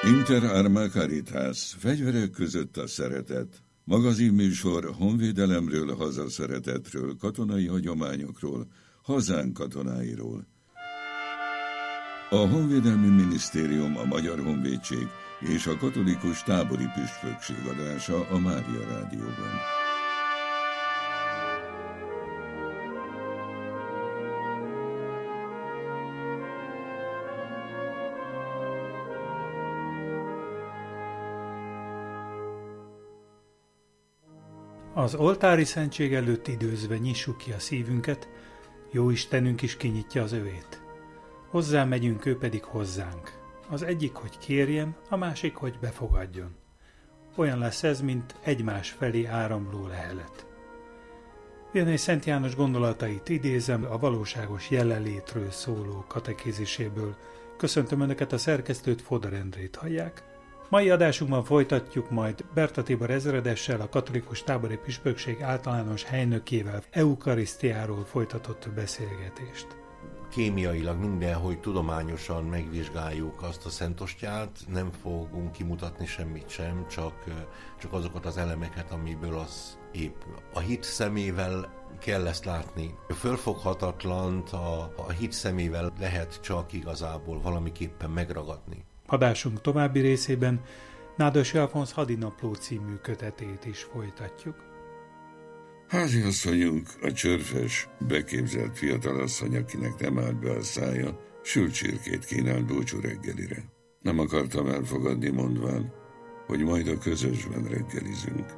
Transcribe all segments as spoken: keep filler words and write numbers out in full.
Inter Arma Caritas, fegyverek között a szeretet. Magazinműsor honvédelemről, hazaszeretetről, katonai hagyományokról, hazánk katonáiról. A Honvédelmi Minisztérium, a Magyar Honvédség és a Katolikus Tábori Püspökség adása a Mária Rádióban. Az oltári szentség előtt időzve nyissuk ki a szívünket, jó Istenünk is kinyitja az övét. Hozzá megyünk, ő pedig hozzánk. Az egyik, hogy kérjen, a másik, hogy befogadjon. Olyan lesz ez, mint egymás felé áramló lehelet. Vianney Szent János gondolatait idézem a valóságos jelenlétről szóló katekéziséből. Köszöntöm Önöket, a szerkesztőt, Fodor Endrét hallják. Mai adásunkban folytatjuk majd Berta Tibor ezredessel, a Katolikus Tábori Püspökség általános helynökével eukarisztiáról folytatott beszélgetést. Kémiailag mindenhogy tudományosan megvizsgáljuk azt a szentostyát, nem fogunk kimutatni semmit sem, csak, csak azokat az elemeket, amiből az épül. A hit szemével kell ezt látni. Fölfoghatatlant a, a hit szemével lehet csak igazából valamiképpen megragadni. Adásunk további részében Nádas Alfonz Hadinapló című kötetét is folytatjuk. Háziasszonyunk, a csörfes, beképzelt fiatalasszony, akinek nem állt be a szája, sült csirkét kínált búcsú reggelire. Nem akartam elfogadni, mondván, hogy majd a közösben reggelizünk.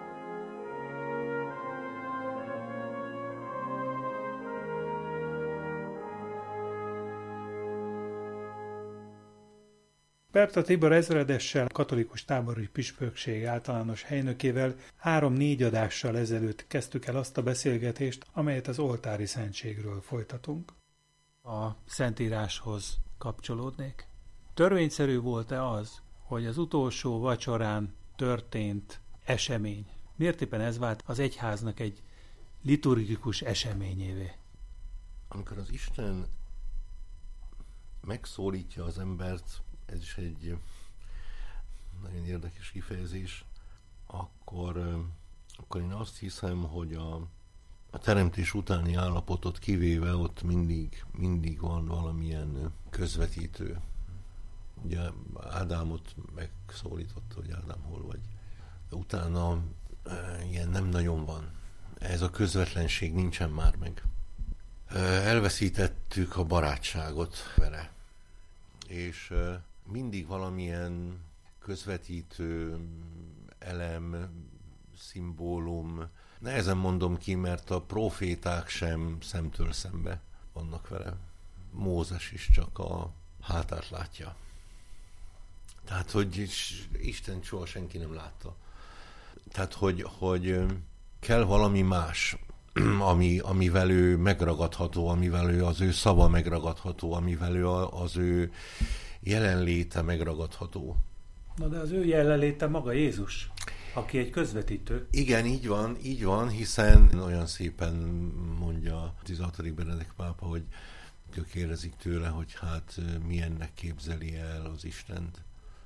Berta Tibor ezredessel, Katolikus Tábori Püspökség általános helynökével három-négy adással ezelőtt kezdtük el azt a beszélgetést, amelyet az oltári szentségről folytatunk. A Szentíráshoz kapcsolódnék. Törvényszerű volt-e az, hogy az utolsó vacsorán történt esemény? Miért éppen ez vált az egyháznak egy liturgikus eseményévé? Amikor az Isten megszólítja az embert, ez is egy nagyon érdekes kifejezés, akkor, akkor én azt hiszem, hogy a, a teremtés utáni állapotot kivéve ott mindig, mindig van valamilyen közvetítő. Ugye Ádámot megszólította, hogy Ádám hol vagy. De utána e, ilyen nem nagyon van. Ez a közvetlenség nincsen már meg. E, elveszítettük a barátságot vele. És e, mindig valamilyen közvetítő elem, szimbólum. Nehezen mondom ki, mert a proféták sem szemtől szembe vannak vele. Mózes is csak a hátát látja. Tehát, hogy Isten soha senki nem látta. Tehát, hogy, hogy kell valami más, ami, amivel ő megragadható, amivel ő az ő szava megragadható, amivel ő az ő jelenléte megragadható. Na de az ő jelenléte maga Jézus, aki egy közvetítő. Igen, így van, így van, hiszen olyan szépen mondja tizenhatodik Benedek pápa, hogy kérdezik tőle, hogy hát milyennek képzeli el az Istent.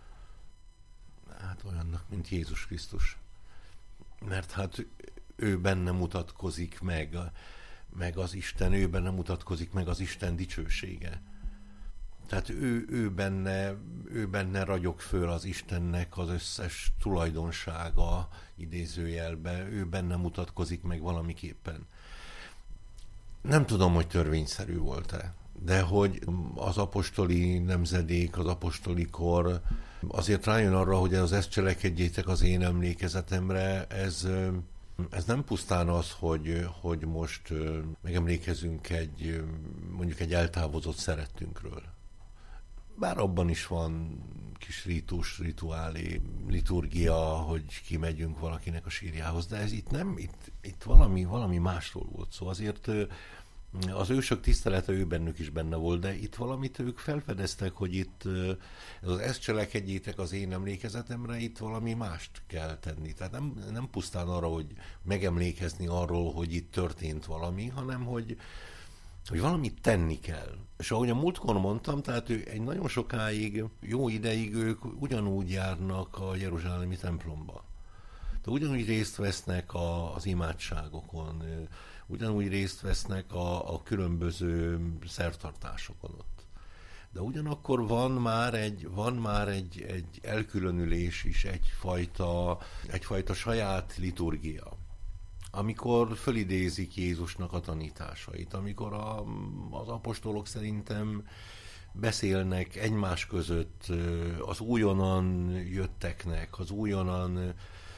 Hát olyannak, mint Jézus Krisztus. Mert hát ő benne mutatkozik meg, meg az Isten, ő benne mutatkozik meg az Isten dicsősége. Tehát ő, ő, benne, ő benne ragyog föl az Istennek az összes tulajdonsága idézőjelbe, ő benne mutatkozik meg valamiképpen. Nem tudom, hogy törvényszerű volt-e, de hogy az apostoli nemzedék, az apostoli kor azért rájön arra, hogy az ezt cselekedjétek az én emlékezetemre, ez, ez nem pusztán az, hogy, hogy most megemlékezünk egy, mondjuk egy eltávozott szerettünkről. Bár abban is van kis rítus, rituálé, liturgia, hogy kimegyünk valakinek a sírjához, de ez itt nem, itt, itt valami, valami másról volt szó. Azért az ősök tisztelete ő bennük is benne volt, de itt valamit ők felfedeztek, hogy itt az ezt cselekedjétek az én emlékezetemre, itt valami mást kell tenni. Tehát nem, nem pusztán arra, hogy megemlékezni arról, hogy itt történt valami, hanem hogy hogy valamit tenni kell. És ahogy a múltkor mondtam, tehát ő egy nagyon sokáig, jó ideig ők ugyanúgy járnak a jeruzsálemi templomba. De ugyanúgy részt vesznek a, az imádságokon, ugyanúgy részt vesznek a, a különböző szertartásokon ott. De ugyanakkor van már egy, van már egy, egy elkülönülés is, egyfajta, egyfajta saját liturgia. Amikor fölidézik Jézusnak a tanításait, amikor a, az apostolok szerintem beszélnek egymás között az újonnan jötteknek, az újonnan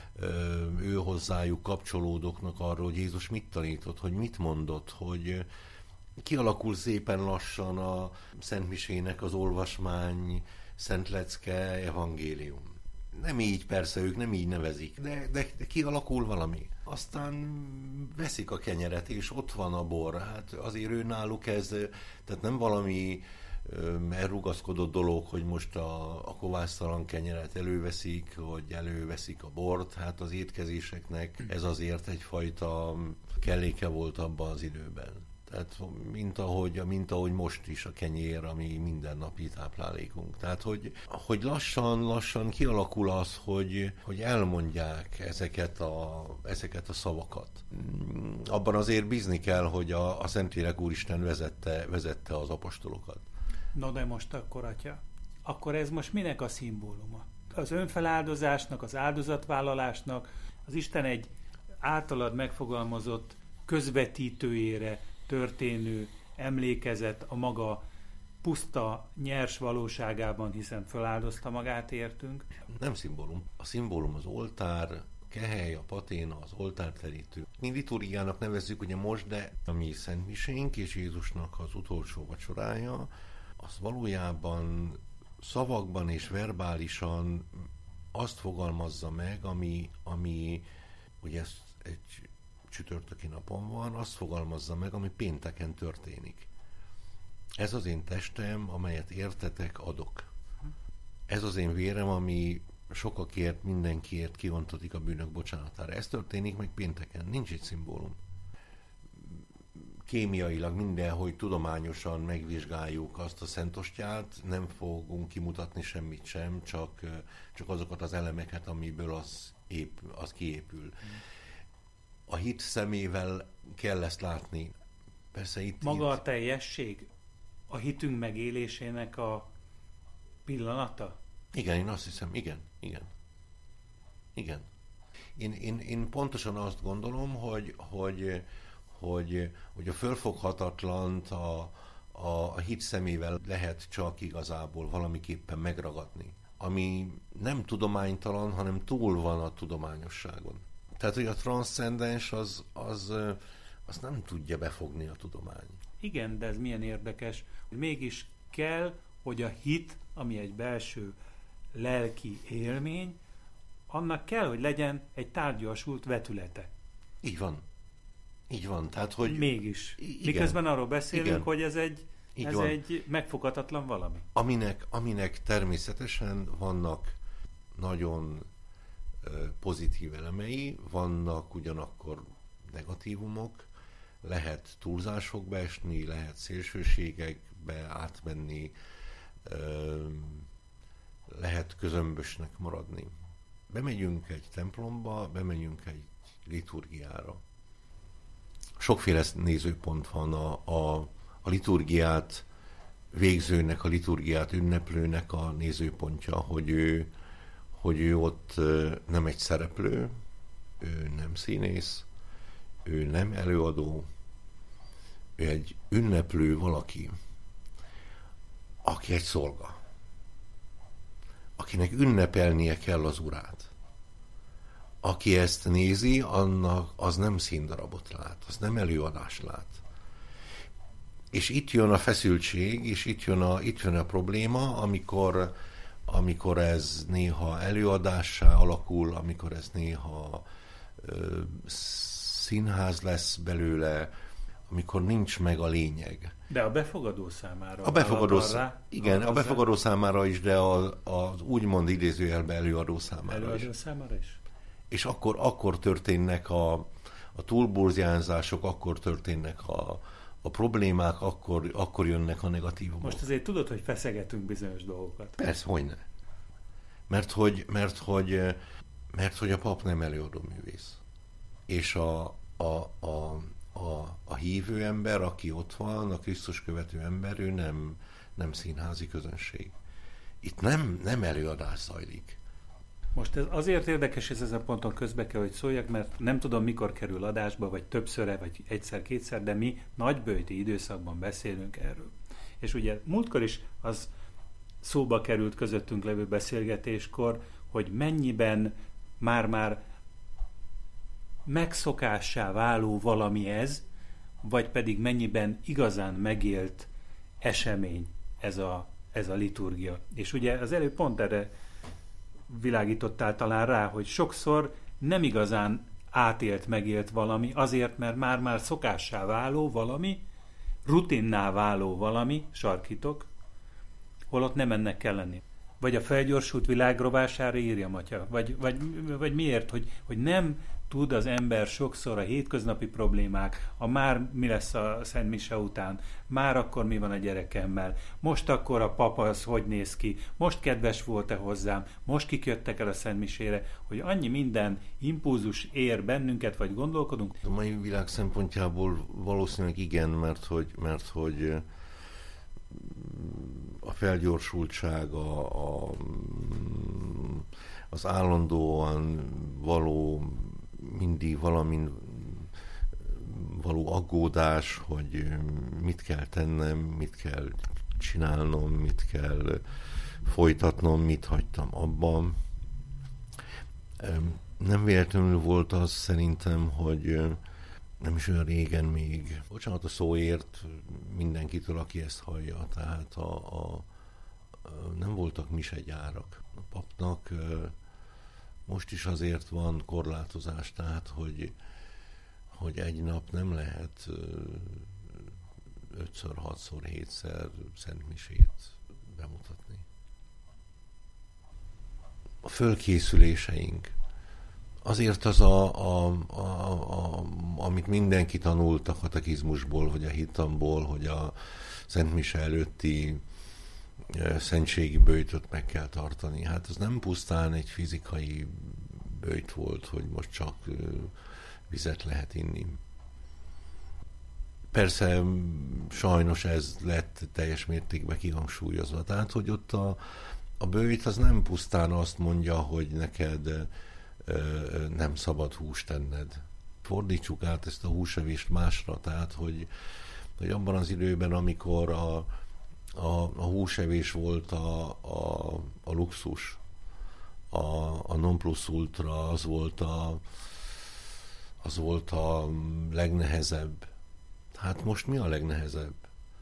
ő hozzájuk kapcsolódóknak arról, hogy Jézus mit tanított, hogy mit mondott, hogy kialakul szépen lassan a Szentmisének az olvasmány, Szentlecke, evangélium. Nem így, persze ők nem így nevezik, de, de, de kialakul valami. Aztán veszik a kenyeret, és ott van a bor. Hát azért ő náluk ez, tehát nem valami elrugaszkodott dolog, hogy most a, a kovásztalan kenyeret előveszik, vagy előveszik a bort. Hát az étkezéseknek ez azért egyfajta kelléke volt abban az időben. Tehát mint ahogy, mint ahogy most is a kenyér, ami mindennapi táplálékunk. Tehát, hogy, hogy lassan, lassan kialakul az, hogy, hogy elmondják ezeket a, ezeket a szavakat. Abban azért bízni kell, hogy a, a Szentlélek Úristen vezette, vezette az apostolokat. No de most akkor, atya, akkor ez most minek a szimbóluma? Az önfeláldozásnak, az áldozatvállalásnak, az Isten egy általad megfogalmazott közvetítőjére történő emlékezet a maga puszta, nyers valóságában, hiszen feláldozta magát értünk. Nem szimbólum. A szimbólum az oltár, kehely, a paténa, az oltárterítő. Mi liturgiának nevezzük ugye most, de a mi szentmisénk és Jézusnak az utolsó vacsorája, az valójában szavakban és verbálisan azt fogalmazza meg, ami, ami ugye ez egy csütörtöki napon van, azt fogalmazza meg, ami pénteken történik. Ez az én testem, amelyet értetek, adok. Ez az én vérem, ami sokakért, mindenkiért kiontatik a bűnök bocsánatára. Ez történik meg pénteken. Nincs egy szimbólum. Kémiailag mindenhogy tudományosan megvizsgáljuk azt a szentostyát, nem fogunk kimutatni semmit sem, csak, csak azokat az elemeket, amiből az, ép, az kiépül. A hit szemével kell ezt látni. Persze itt... Maga itt... a teljesség? A hitünk megélésének a pillanata? Igen, én azt hiszem, igen, igen. Igen. Én, én, én pontosan azt gondolom, hogy, hogy, hogy, hogy a fölfoghatatlant a, a, a hit szemével lehet csak igazából valamiképpen megragadni. Ami nem tudománytalan, hanem túl van a tudományosságon. Tehát, hogy a transzcendens az, az, az nem tudja befogni a tudomány. Igen, de ez milyen érdekes, hogy mégis kell, hogy a hit, ami egy belső lelki élmény, annak kell, hogy legyen egy tárgyasult vetülete. Így van. Így van. Tehát, hogy... Mégis. Igen. Miközben arról beszélünk, Igen. hogy ez egy, ez egy megfoghatatlan valami. Aminek, aminek természetesen vannak nagyon pozitív elemei, vannak ugyanakkor negatívumok, lehet túlzásokba esni, lehet szélsőségekbe átmenni, lehet közömbösnek maradni. Bemegyünk egy templomba, bemegyünk egy liturgiára. Sokféle nézőpont van a, a, a liturgiát végzőnek, a liturgiát ünneplőnek a nézőpontja, hogy ő hogy ő ott nem egy szereplő, ő nem színész, ő nem előadó, ő egy ünneplő valaki, aki egy szolga, akinek ünnepelnie kell az Urát. Aki ezt nézi, annak az nem színdarabot lát, az nem előadást lát. És itt jön a feszültség, és itt jön a, itt jön a probléma, amikor amikor ez néha előadássá alakul, amikor ez néha ö, színház lesz belőle, amikor nincs meg a lényeg. De a befogadó számára. A befogadó, rá, igen, a befogadó számára is, de az, az úgymond idézőjelben előadó számára előadó is. Előadó számára is. És akkor, akkor történnek a, a túlburziánzások, akkor történnek a, a problémák akkor, akkor jönnek a negatívumok. Most azért tudod, hogy feszegetünk bizonyos dolgokat. Persze, hogyne. Mert hogy, mert hogy, mert hogy a pap nem előadó művész. És a, a, a, a, a hívő ember, aki ott van, a Krisztus követő ember, ő nem, nem színházi közönség. Itt nem, nem előadás zajlik. Most ez azért érdekes, ez ezen a ponton közbe kell, hogy szóljak, mert nem tudom, mikor kerül adásba, vagy többszörre, vagy egyszer-kétszer, de mi nagyböjti időszakban beszélünk erről. És ugye múltkor is az szóba került közöttünk levő beszélgetéskor, hogy mennyiben már-már megszokássá váló valami ez, vagy pedig mennyiben igazán megélt esemény ez a, ez a liturgia. És ugye az előbb pont erre világítottál talán rá, hogy sokszor nem igazán átélt, megélt valami, azért, mert már-már szokássá váló valami, rutinná váló valami, sarkítok, holott nem ennek kell lenni. Vagy a felgyorsult világ rovására írja Matya, vagy, vagy, vagy miért, hogy, hogy nem tud az ember sokszor a hétköznapi problémák, a már mi lesz a Szent Mise után, már akkor mi van a gyerekemmel, most akkor a papa az hogy néz ki, most kedves volt-e hozzám, most kik jöttek el a Szent Misére, hogy annyi minden impulzus ér bennünket, vagy gondolkodunk. A mai világ szempontjából valószínűleg igen, mert hogy, mert hogy a felgyorsultság, a, a, az állandóan való, mindig valamin való aggódás, hogy mit kell tennem, mit kell csinálnom, mit kell folytatnom, mit hagytam abban. Nem véletlenül volt az szerintem, hogy nem is olyan régen még, bocsánat a szóért mindenkitől, aki ezt hallja, tehát a, a, a, nem voltak misegyárak. A papnak most is azért van korlátozás, tehát hogy, hogy egy nap nem lehet ötször, hatszor, hétszer Szent Misét bemutatni. A fölkészüléseink, azért az, a, a, a, a, amit mindenki tanult a katekizmusból, vagy a hitamból, hogy a Szent Mise előtti szentségi böjtöt meg kell tartani. Hát ez nem pusztán egy fizikai böjt volt, hogy most csak vizet lehet inni. Persze sajnos ez lett teljes mértékben kihangsúlyozva. Tehát, hogy ott a, a böjt az nem pusztán azt mondja, hogy neked nem szabad húst tenned. Fordítsuk át ezt a húsevést másra, tehát, hogy, hogy abban az időben, amikor a, a, a húsevés volt a, a, a luxus, a, a non plus ultra, az volt a, az volt a legnehezebb. Hát most mi a legnehezebb?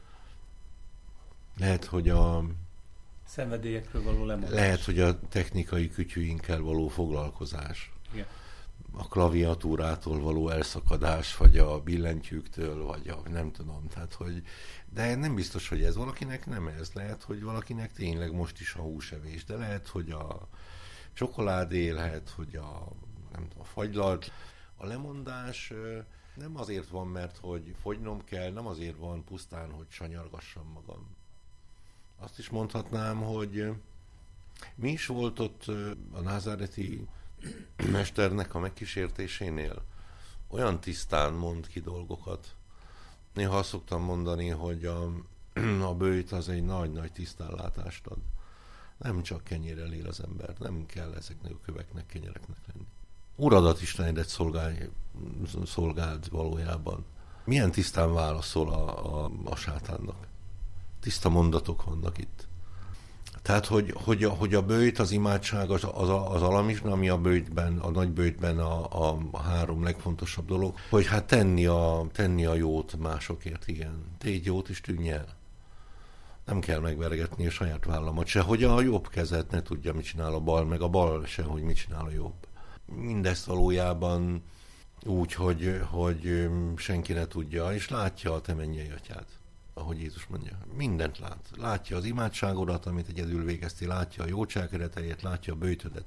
Lehet, hogy a szenvedélyekről való lemondás. Lehet, hogy a technikai kütyűinkkel való foglalkozás. Igen. A klaviatúrától való elszakadás, vagy a billentyűktől, vagy a nem tudom. Tehát, hogy, de nem biztos, hogy ez valakinek nem ez. Lehet, hogy valakinek tényleg most is a húsevés, de lehet, hogy a csokoládé, lehet, hogy a, nem tudom, a fagylalt. A lemondás nem azért van, mert hogy fogynom kell, nem azért van pusztán, hogy sanyargassam magam. Azt is mondhatnám, hogy mi is volt ott a názáreti mesternek a megkísértésénél. Olyan tisztán mond ki dolgokat. Néha azt szoktam mondani, hogy a, a böjt az egy nagy-nagy tisztánlátást ad. Nem csak kenyérrel él az ember, nem kell ezeknek a köveknek, kenyereknek lenni. Uradat Istenedet szolgálj, szolgáld valójában. Milyen tisztán válaszol a, a, a sátánnak? Tiszta mondatok vannak itt. Tehát, hogy, hogy, a, hogy a böjt, az imádság, az, az, az alamizsna, ami a böjtben, a nagy böjtben a, a, a három legfontosabb dolog, hogy hát tenni a, tenni a jót másokért, igen. Tégy jót is tűnj el. Nem kell megvergetni a saját vállamat se, hogy a jobb kezet ne tudja, mit csinál a bal, meg a bal se, hogy mit csinál a jobb. Mindezt valójában úgy, hogy, hogy senki ne tudja, és látja a te mennyei atyád, ahogy Jézus mondja. Mindent lát. Látja az imádságodat, amit egyedül végeztél, látja a jó cselekedeteit, látja a böjtödet.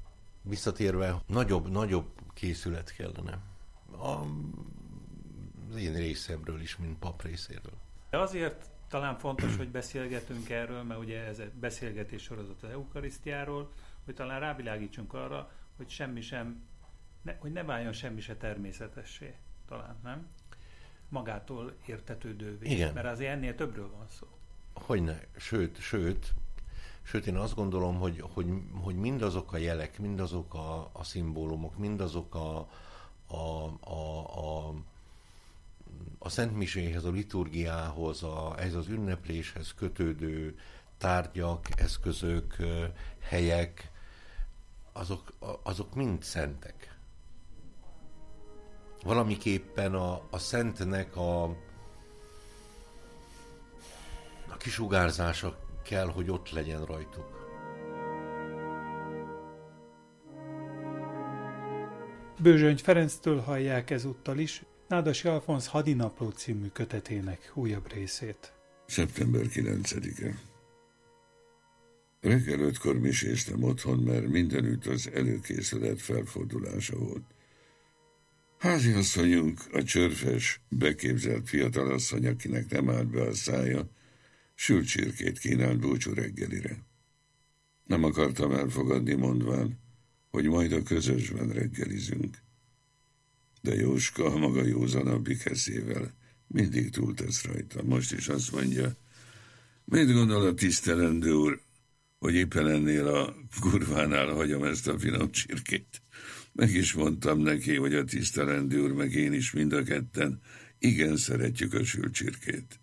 Visszatérve, nagyobb, nagyobb készület kellene. A, az az én részemről is, mint pap részéről. De azért talán fontos, hogy beszélgetünk erről, mert ugye ez egy beszélgetés sorozat az eukarisztiáról, hogy talán rávilágítsunk arra, hogy semmi sem, ne, hogy ne váljon semmi se természetessé, talán, nem? Magától értetődővé. Igen. Mert azért ennél többről van szó. Hogyne, sőt, sőt, sőt én azt gondolom, hogy, hogy, hogy mindazok a jelek, mindazok a, a szimbólumok, mindazok a, a, a, a, a szentmiséhez, a liturgiához, a, ez az ünnepléshez kötődő tárgyak, eszközök, helyek, azok, azok mind szentek. Valamiképpen a, a szentnek a, a kisugárzása kell, hogy ott legyen rajtuk. Bőzsöny Ferenctől hallják ezúttal is Nádasi Alfonz Hadinapló című kötetének újabb részét. szeptember kilencedike. Reggel ötkor miséztem otthon, mert mindenütt az előkészület felfordulása volt. Háziasszonyunk, a csörfes, beképzelt fiatalasszony, akinek nem állt be a szája, sült csirkét kínált búcsú reggelire. Nem akartam elfogadni, mondván, hogy majd a közösben reggelizünk. De Jóska a maga józanabbik eszével mindig túltesz rajta. Most is azt mondja, mit gondol a tisztelendő úr, hogy éppen ennél a kurvánál hagyom ezt a finom csirkét. Meg is mondtam neki, hogy a tisztelendő úr meg én is mind a ketten igen szeretjük a sült csirkét.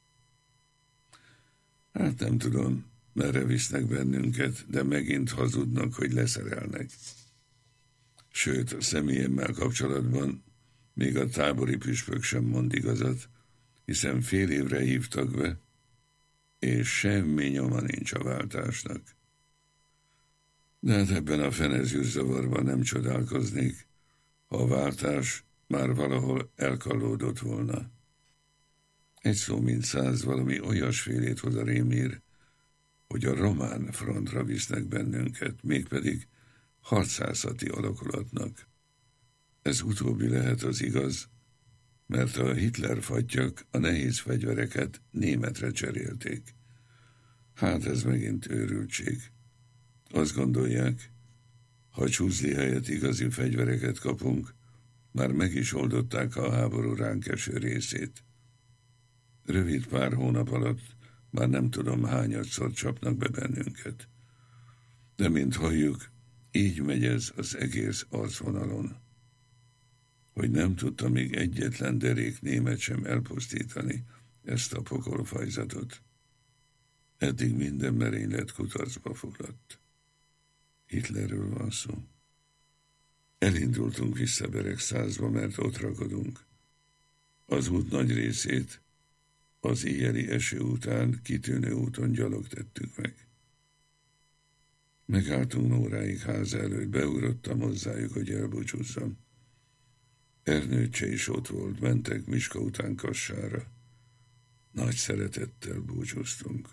Hát nem tudom, merre visznek bennünket, de megint hazudnak, hogy leszerelnek. Sőt, a személyemmel kapcsolatban még a tábori püspök sem mond igazat, hiszen fél évre hívtak be, és semmi nyoma nincs a váltásnak. De hát ebben a fenezűrzavarban nem csodálkoznék, ha a váltás már valahol elkallódott volna. Egy szó mint száz, valami olyasfélét hoz a rémír, hogy a román frontra visznek bennünket, mégpedig harcászati alakulatnak. Ez utóbbi lehet az igaz, mert a Hitler fattyak a nehéz fegyvereket németre cserélték. Hát ez megint őrültség. Azt gondolják, ha csúzli helyett igazi fegyvereket kapunk, már meg is oldották a háború ránk eső részét. Rövid pár hónap alatt már nem tudom hányadszor csapnak be bennünket. De mint halljuk, így megy ez az egész arcvonalon. Hogy nem tudta még egyetlen derék német sem elpusztítani ezt a pokolfajzatot. Eddig minden merénylet kutarcba fulladt. Hitlerről van szó. Elindultunk vissza Beregszázba, mert ott rakodunk. Az út nagy részét az éjjeli eső után kitűnő úton gyalog tettük meg. Megálltunk Nóráik háza előtt, beugrottam hozzájuk, hogy elbúcsúzzam. Ernőcse is ott volt, mentek Miska után Kassára. Nagy szeretettel búcsúztunk.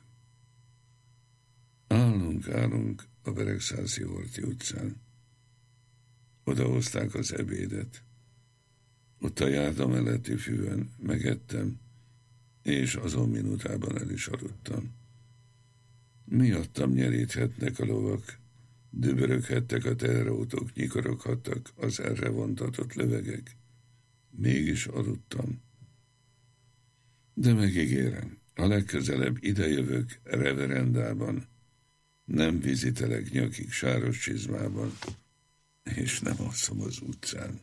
Állunk, állunk a Beregszászi Horthy utcán. Oda hozták az ebédet. Ott a járda melletti füvön megettem, és azon minutában el is aludtam. Miattam nyeríthetnek a lovak, düböröghettek a teherautók, nyikoroghattak az erre vontatott lövegek. Mégis aludtam. De megígérem, a legközelebb idejövök reverendában, nem vizitelek nyakig sáros csizmában, és nem alszom az utcán.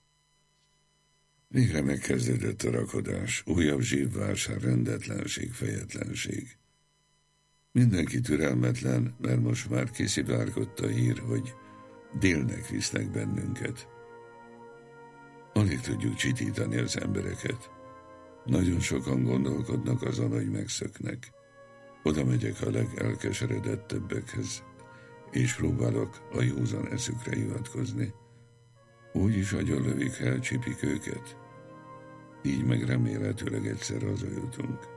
Végre megkezdődött a rakodás, újabb zsívvásár, rendetlenség, fejetlenség. Mindenki türelmetlen, mert most már kiszivárgott a hír, hogy délnek visznek bennünket. Alig tudjuk csitítani az embereket. Nagyon sokan gondolkodnak azon, hogy megszöknek. Oda megyek a legelkeseredettebbekhez, és próbálok a józan eszükre hivatkozni. Úgy is agyonlövik, ha elcsípik őket. Így meg remélhetőleg egyszer hazajutunk.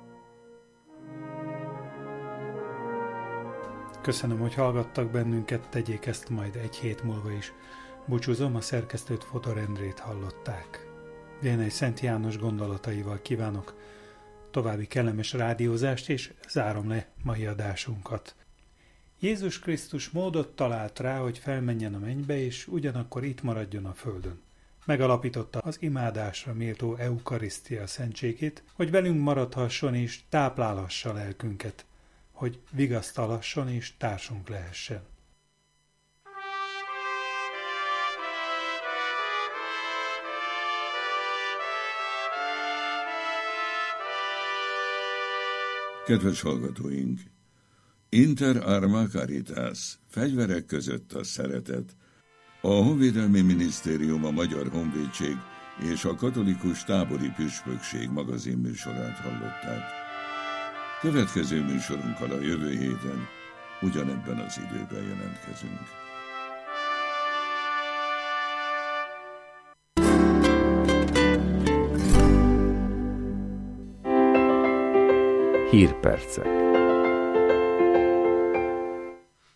Köszönöm, hogy hallgattak bennünket, tegyék ezt majd egy hét múlva is. Búcsúzom, a szerkesztőt, Fodor Endrét hallották. Vénei Szent János gondolataival kívánok további kellemes rádiózást, és zárom le mai adásunkat. Jézus Krisztus módot talált rá, hogy felmenjen a mennybe, és ugyanakkor itt maradjon a földön. Megalapította az imádásra méltó eukarisztia szentségét, hogy velünk maradhasson és táplálhassa lelkünket, hogy vigasztalasson és társunk lehessen. Kedves hallgatóink! Inter arma caritas, fegyverek között a szeretet. A Honvédelmi Minisztérium, a Magyar Honvédség és a Katolikus Tábori Püspökség magazin műsorát hallották. Következő műsorunkkal a jövő héten ugyanebben az időben jelentkezünk. Hírpercek.